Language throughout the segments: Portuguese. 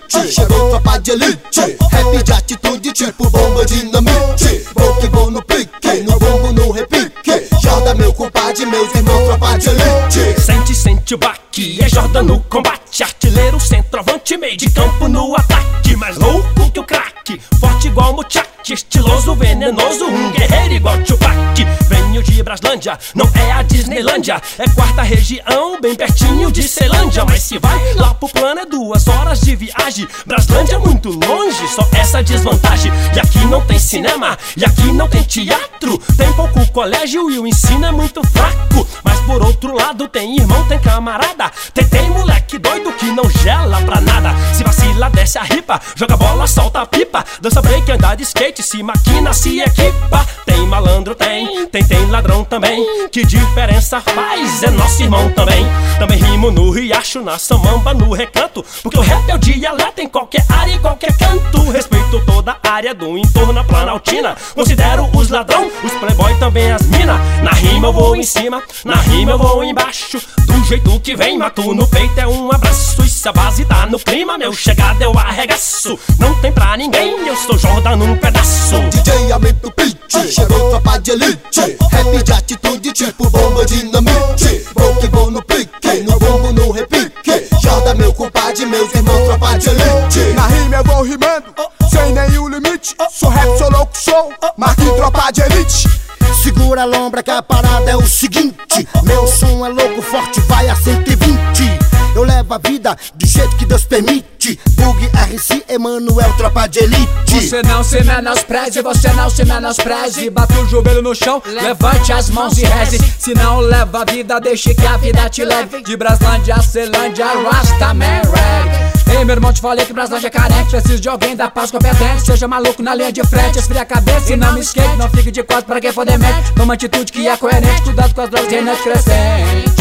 Chegou tropa de elite, rap de atitude tipo bomba dinamite. Vou que vou no pique, no bombo, no repique. Jordan meu compadre, meus irmãos, tropa de elite. Sente o baque, é Jordan no combate. Artilheiro, centroavante, meio de campo no ataque. Mais louco que o craque, forte igual Muchak. Estiloso, venenoso, um guerreiro igual Tupac. Venho de Braslândia, não é a Disneylândia. É quarta região, bem pertinho de Ceilândia. Mas se vai lá pro plano é 2 horas de viagem. Braslândia é muito longe, só essa desvantagem. E aqui não tem cinema, e aqui não tem teatro. Tem pouco colégio e o ensino é muito fraco. Mas por outro lado tem irmão, tem camarada. Tem moleque doido que não gela pra nada. Se vacila, desce a ripa, joga bola, solta a pipa. Dança break, anda de skate, se maquina, se equipa. Tem malandro, tem ladrão também. Que diferença faz? É nosso irmão também. Também rimo no riacho, na samamba, no recanto. Porque o rap é o dialeto em qualquer área e qualquer canto. Respeito toda a área do entorno, a Planaltina. Considero os ladrão, os playboy, também as mina. Na rima eu vou em cima, na rima eu vou embaixo. Do jeito que vem, mato no peito, é um abraço. E se a base tá no clima, meu chegada eu arregaço. Não tem pra ninguém, eu sou Jordan num pedaço. DJ aumenta o beat, chegou tropa de elite. Rap de atitude tipo bomba dinamite. Vou que vou no pique, no bombo, no repique. Jordan meu compadre, meus irmãos, tropa de elite. Na rima eu vou rimando, sem nenhum limite. Sou rap, sou louco, sou Marquinhos, tropa de elite. Segura a lombra que a parada é o seguinte. Meu som é louco, forte, vai a 120. Eu levo a vida do jeito que Deus permite. Bug, RC, Emanuel, tropa de elite. Você não se menospreze, você não se menospreze. Bata o joelho no chão, levante as mãos e reze. Se não leva a vida, deixe que a vida te leve. De Braslândia a Ceilândia, Rastaman Rag. Ei, meu irmão, te falei que Braslândia é carente. Preciso de alguém da paz competente. Seja maluco na linha de frente, esfria a cabeça e não me esquente. Não fique de costas pra quem for demente. Toma atitude que é coerente, cuidado com as drogas reinantes crescentes.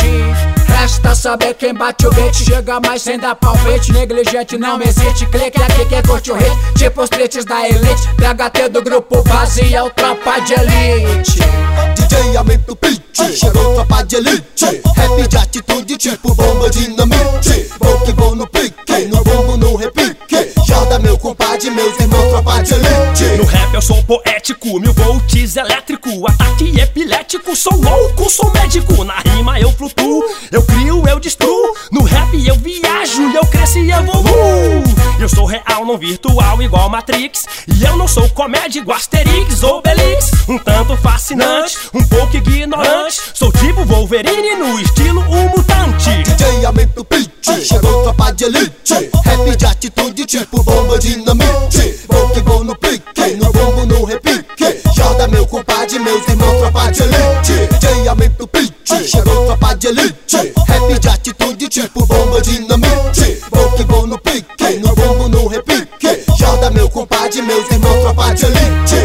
Resta saber quem bate o beat. Chega mais sem dar palpite. Negligente não existe. Clique aqui quem curte o hit. Tipo os tretes da elite. PHT do grupo vazio, é o tropa de elite. DJ aumenta o beat, chegou tropa de elite. Rap de atitude tipo bomba dinamite. Vou que vou no pique, no bombo, no repique. Jordan meu compadre, meus irmãos, tropa de elite. No rap eu sou poético, 1000 volts elétrico. Ataque epilético, sou louco, sou médico. Na rima eu flutuo, eu crio, eu destruo. No rap eu viajo, eu cresço e evoluo. Eu sou real, não virtual, igual Matrix. E eu não sou comédia igual Asterix ou Obelix. Um tanto fascinante, um pouco ignorante. Sou tipo Wolverine no estilo um mutante. DJ aumenta o beat, chegou tropa de elite. Rap de atitude tipo bomba dinamite. Vou que vou no pique, no bombo, no repique. Jordan meu compadre, meus irmãos, tropa de elite. DJ aumenta o beat, chegou tropa de elite. Rap de atitude tipo bomba dinamite. Vou que vou no pique, no bombo, no repique. Jordan meu compadre, meus irmãos, tropa de elite.